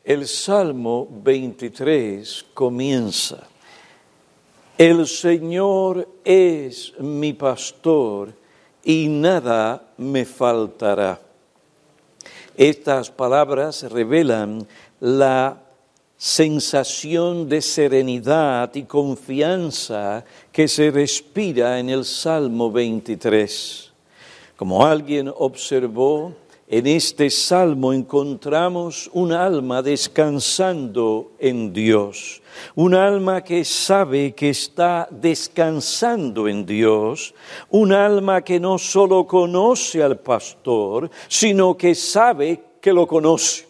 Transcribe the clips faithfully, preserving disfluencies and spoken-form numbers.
El Salmo veintitrés comienza: El Señor es mi pastor y nada me faltará. Estas palabras revelan la sensación de serenidad y confianza que se respira en el Salmo veintitrés. Como alguien observó, en este salmo encontramos un alma descansando en Dios, un alma que sabe que está descansando en Dios, un alma que no solo conoce al pastor, sino que sabe que lo conoce.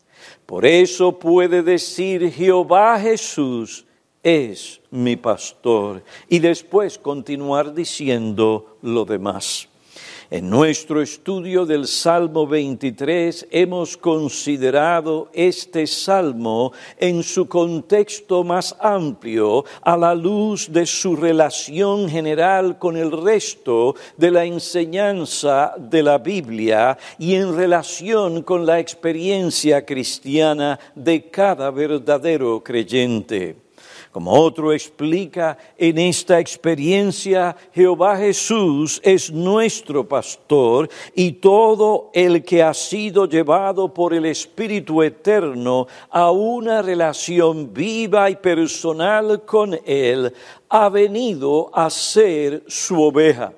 Por eso puede decir: Jehová Jesús es mi pastor, y después continuar diciendo lo demás. En nuestro estudio del Salmo veintitrés hemos considerado este salmo en su contexto más amplio, a la luz de su relación general con el resto de la enseñanza de la Biblia y en relación con la experiencia cristiana de cada verdadero creyente. Como otro explica, en esta experiencia Jehová Jesús es nuestro pastor y todo el que ha sido llevado por el Espíritu Eterno a una relación viva y personal con Él ha venido a ser su oveja.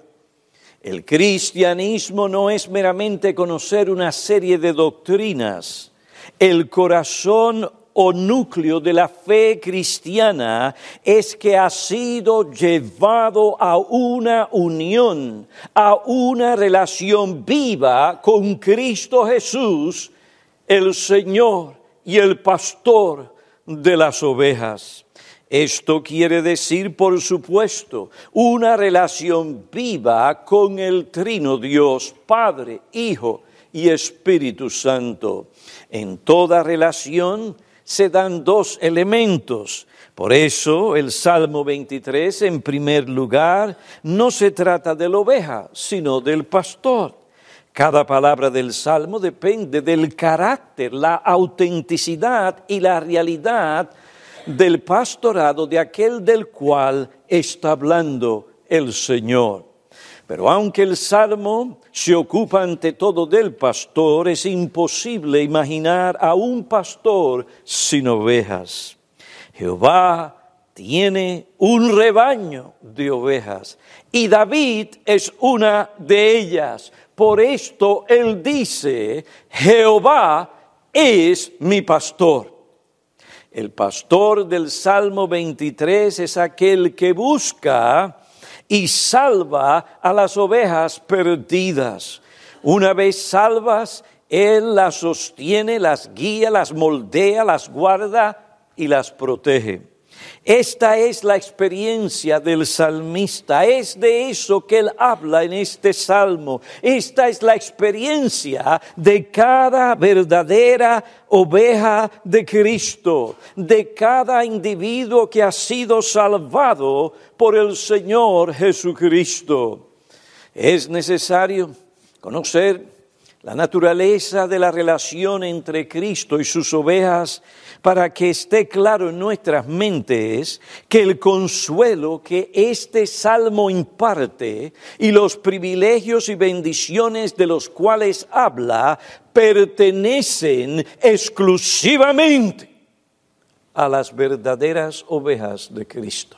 El cristianismo no es meramente conocer una serie de doctrinas. El corazón o núcleo de la fe cristiana es que ha sido llevado a una unión, a una relación viva con Cristo Jesús, el Señor y el pastor de las ovejas. Esto quiere decir, por supuesto, una relación viva con el Trino Dios, Padre, Hijo y Espíritu Santo. En toda relación se dan dos elementos. Por eso el Salmo veintitrés, en primer lugar, no se trata de la oveja, sino del pastor. Cada palabra del Salmo depende del carácter, la autenticidad y la realidad del pastorado de aquel del cual está hablando el Señor. Pero aunque el Salmo se ocupa ante todo del pastor, es imposible imaginar a un pastor sin ovejas. Jehová tiene un rebaño de ovejas y David es una de ellas. Por esto él dice: Jehová es mi pastor. El pastor del Salmo veintitrés es aquel que busca y salva a las ovejas perdidas. Una vez salvas, Él las sostiene, las guía, las moldea, las guarda y las protege. Esta es la experiencia del salmista, es de eso que él habla en este salmo. Esta es la experiencia de cada verdadera oveja de Cristo, de cada individuo que ha sido salvado por el Señor Jesucristo. Es necesario conocer la naturaleza de la relación entre Cristo y sus ovejas para que esté claro en nuestras mentes que el consuelo que este salmo imparte y los privilegios y bendiciones de los cuales habla pertenecen exclusivamente a las verdaderas ovejas de Cristo.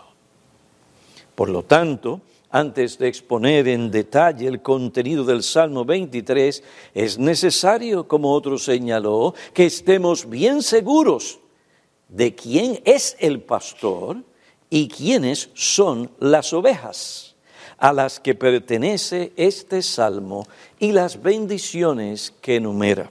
Por lo tanto, antes de exponer en detalle el contenido del Salmo veintitrés, es necesario, como otro señaló, que estemos bien seguros de quién es el pastor y quiénes son las ovejas a las que pertenece este Salmo y las bendiciones que enumera.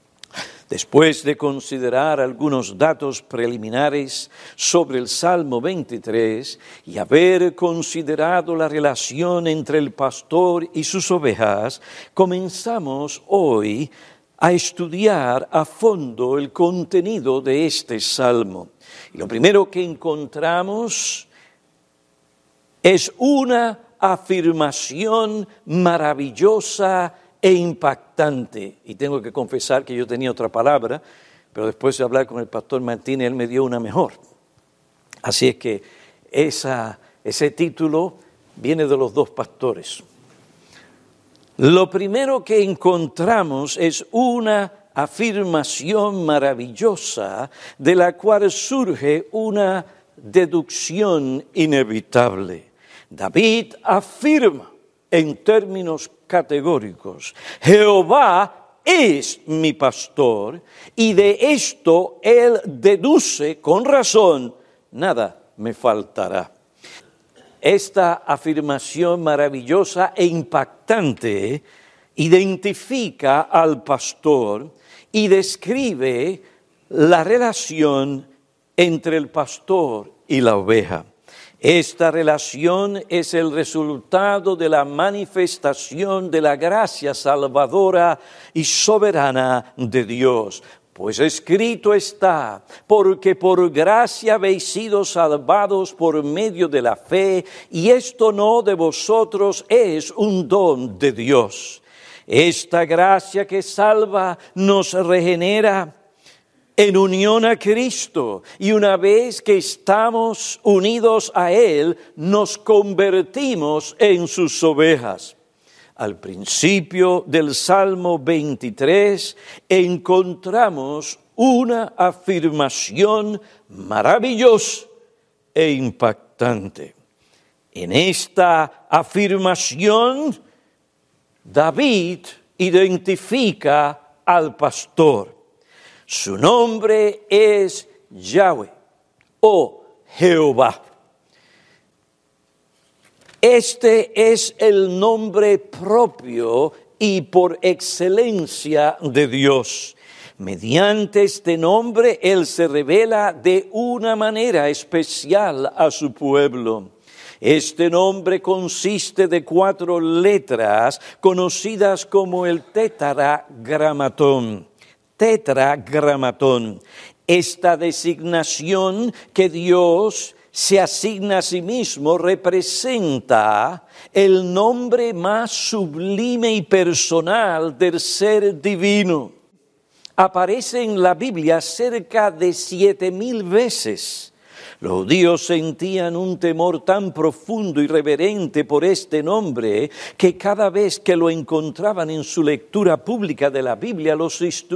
Después de considerar algunos datos preliminares sobre el Salmo veintitrés y haber considerado la relación entre el pastor y sus ovejas, comenzamos hoy a estudiar a fondo el contenido de este Salmo. Y lo primero que encontramos es una afirmación maravillosa e impactante. Y tengo que confesar que yo tenía otra palabra, pero después de hablar con el pastor Martínez, él me dio una mejor. Así es que esa, ese título viene de los dos pastores. Lo primero que encontramos es una afirmación maravillosa de la cual surge una deducción inevitable. David afirma en términos categóricos: Jehová es mi pastor, y de esto él deduce con razón: nada me faltará. Esta afirmación maravillosa e impactante identifica al pastor y describe la relación entre el pastor y la oveja. Esta relación es el resultado de la manifestación de la gracia salvadora y soberana de Dios. Pues escrito está: porque por gracia habéis sido salvados por medio de la fe, y esto no de vosotros, es un don de Dios. Esta gracia que salva nos regenera en unión a Cristo, y una vez que estamos unidos a Él, nos convertimos en sus ovejas. Al principio del Salmo veintitrés encontramos una afirmación maravillosa e impactante. En esta afirmación, David identifica al pastor. Su nombre es Yahweh o Jehová. Este es el nombre propio y por excelencia de Dios. Mediante este nombre, Él se revela de una manera especial a su pueblo. Este nombre consiste de cuatro letras conocidas como el tetragramatón. Tetragramatón. Esta designación que Dios se asigna a sí mismo representa el nombre más sublime y personal del ser divino. Aparece en la Biblia cerca de siete mil veces. Los judíos sentían un temor tan profundo y reverente por este nombre que cada vez que lo encontraban en su lectura pública de la Biblia lo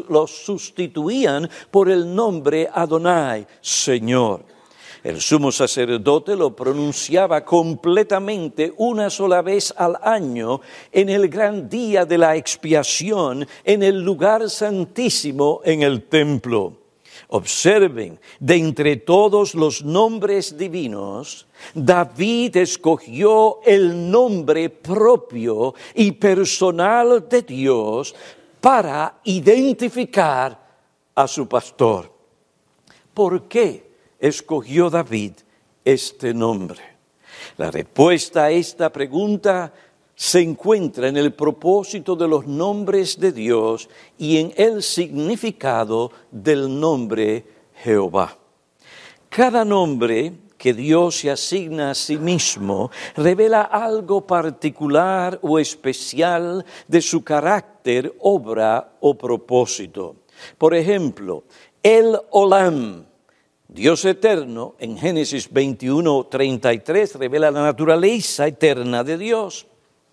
sustituían por el nombre Adonai, Señor. El sumo sacerdote lo pronunciaba completamente una sola vez al año en el gran día de la expiación en el lugar santísimo en el templo. Observen, de entre todos los nombres divinos, David escogió el nombre propio y personal de Dios para identificar a su pastor. ¿Por qué escogió David este nombre? La respuesta a esta pregunta se encuentra en el propósito de los nombres de Dios y en el significado del nombre Jehová. Cada nombre que Dios se asigna a sí mismo revela algo particular o especial de su carácter, obra o propósito. Por ejemplo, el Olam, Dios eterno, en Génesis veintiuno, treinta y tres, revela la naturaleza eterna de Dios.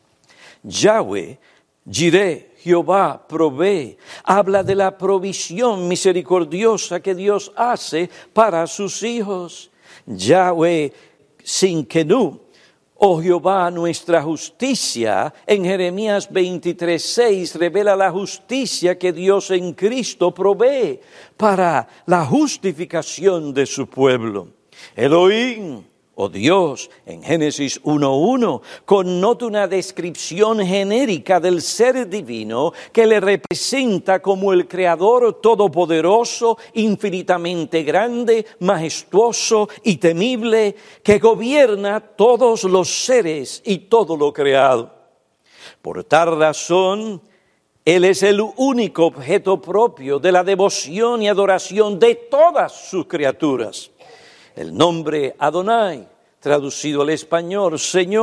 Yahweh, Jireh, Jehová, provee, habla de la provisión misericordiosa que Dios hace para sus hijos. Yahweh, Tsidkenu, oh Jehová, nuestra justicia, en Jeremías veintitrés, seis, revela la justicia que Dios en Cristo provee para la justificación de su pueblo. Elohim, oh Dios, en Génesis uno uno, connota una descripción genérica del ser divino que le representa como el Creador todopoderoso, infinitamente grande, majestuoso y temible, que gobierna todos los seres y todo lo creado. Por tal razón, Él es el único objeto propio de la devoción y adoración de todas sus criaturas. El nombre Adonai, traducido al español, Señor,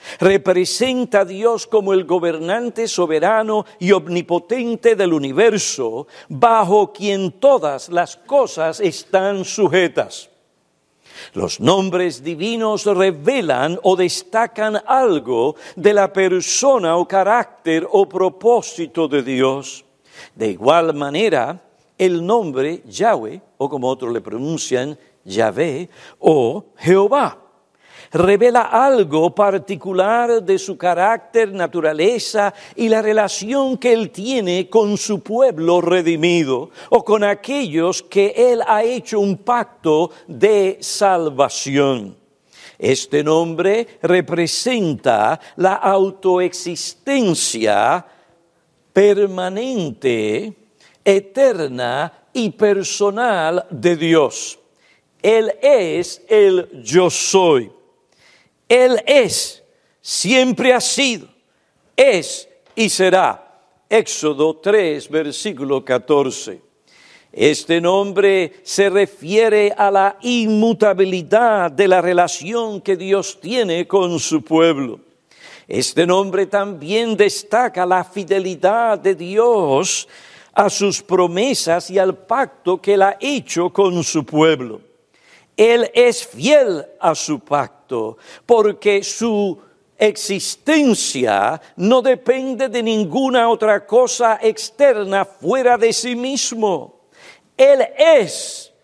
Representa a Dios como el gobernante soberano y omnipotente del universo, bajo quien todas las cosas están sujetas. Los nombres divinos revelan o destacan algo de la persona o carácter o propósito de Dios. De igual manera, el nombre Yahweh, o como otros le pronuncian, Yahvé o Jehová, revela algo particular de su carácter, naturaleza y la relación que Él tiene con su pueblo redimido o con aquellos que Él ha hecho un pacto de salvación. Este nombre representa la autoexistencia permanente, eterna y personal de Dios. Él es el yo soy. Él es, siempre ha sido, es y será. Éxodo tres, versículo catorce. Este nombre se refiere a la inmutabilidad de la relación que Dios tiene con su pueblo. Este nombre también destaca la fidelidad de Dios a sus promesas y al pacto que Él ha hecho con su pueblo. Él es fiel a su pacto, porque su existencia no depende de ninguna otra cosa externa fuera de sí mismo. Él es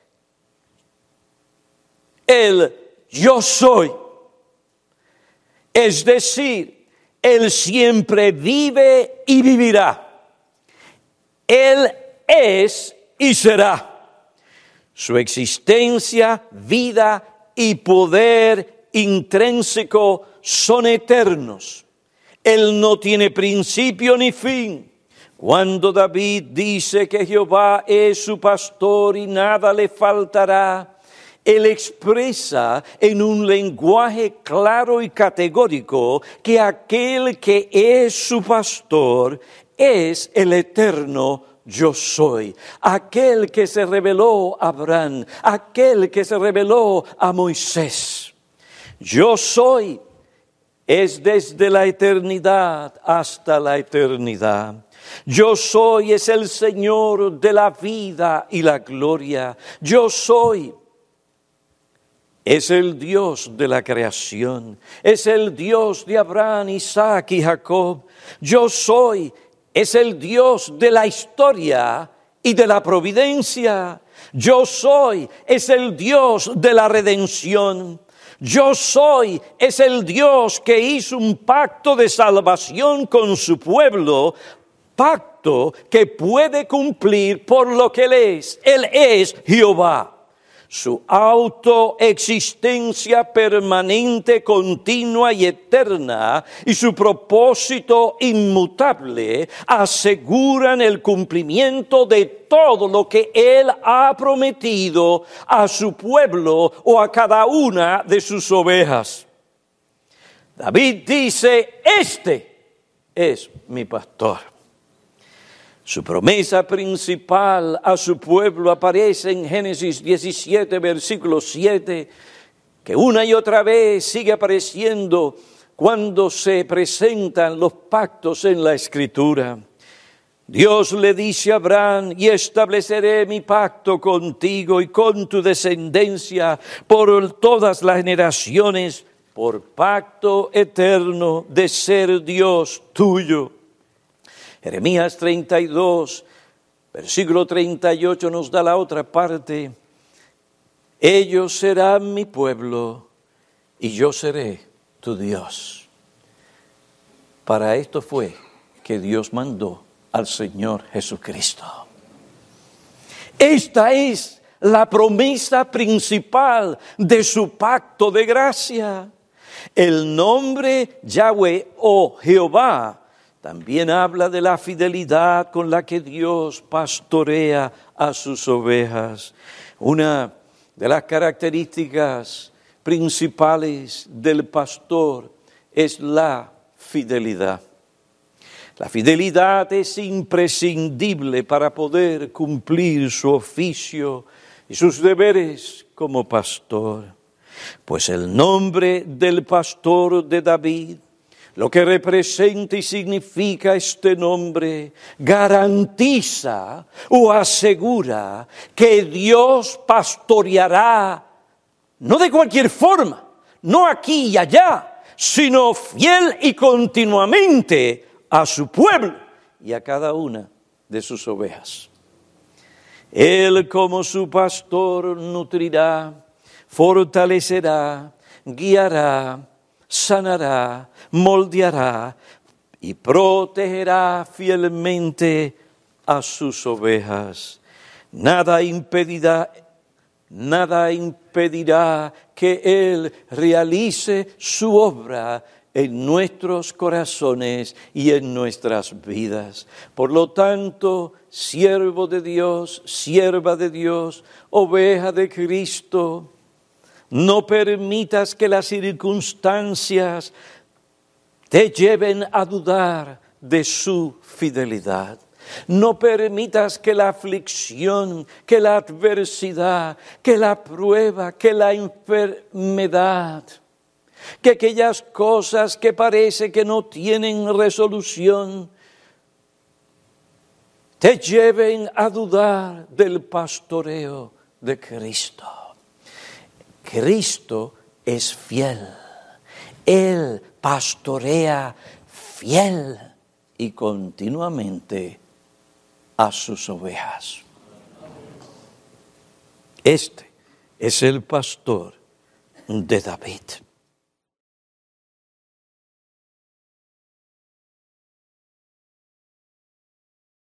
el yo soy. Es decir, Él siempre vive y vivirá. Él es y será. Su existencia, vida y poder intrínseco son eternos. Él no tiene principio ni fin. Cuando David dice que Jehová es su pastor y nada le faltará, Él expresa en un lenguaje claro y categórico que aquel que es su pastor es el eterno yo soy, aquel que se reveló a Abraham, aquel que se reveló a Moisés. Yo soy es desde la eternidad hasta la eternidad. Yo soy es el Señor de la vida y la gloria. Yo soy es el Dios de la creación, es el Dios de Abraham, Isaac y Jacob. Yo soy es el Dios de la historia y de la providencia. Yo soy es el Dios de la redención. Yo soy es el Dios que hizo un pacto de salvación con su pueblo, pacto que puede cumplir por lo que Él es. Él es Jehová. Su autoexistencia permanente, continua y eterna y su propósito inmutable aseguran el cumplimiento de todo lo que Él ha prometido a su pueblo o a cada una de sus ovejas. David dice, este es mi pastor. Su promesa principal a su pueblo aparece en Génesis diecisiete, versículo siete, que una y otra vez sigue apareciendo cuando se presentan los pactos en la Escritura. Dios le dice a Abraham, y estableceré mi pacto contigo y con tu descendencia por todas las generaciones, por pacto eterno de ser Dios tuyo. Jeremías treinta y dos, versículo treinta y ocho nos da la otra parte. Ellos serán mi pueblo y yo seré tu Dios. Para esto fue que Dios mandó al Señor Jesucristo. Esta es la promesa principal de su pacto de gracia. El nombre Yahweh o Jehová también habla de la fidelidad con la que Dios pastorea a sus ovejas. Una de las características principales del pastor es la fidelidad. La fidelidad es imprescindible para poder cumplir su oficio y sus deberes como pastor. Pues el nombre del pastor de David Lo que representa y significa este nombre garantiza o asegura que Dios pastoreará, no de cualquier forma, no aquí y allá, sino fiel y continuamente a su pueblo y a cada una de sus ovejas. Él, como su pastor, nutrirá, fortalecerá, guiará, sanará, moldeará y protegerá fielmente a sus ovejas. Nada impedirá, nada impedirá que Él realice su obra en nuestros corazones y en nuestras vidas. Por lo tanto, siervo de Dios, sierva de Dios, oveja de Cristo, no permitas que las circunstancias te lleven a dudar de su fidelidad. No permitas que la aflicción, que la adversidad, que la prueba, que la enfermedad, que aquellas cosas que parece que no tienen resolución, te lleven a dudar del pastoreo de Cristo. Cristo es fiel. Él pastorea fiel y continuamente a sus ovejas. Este es el pastor de David.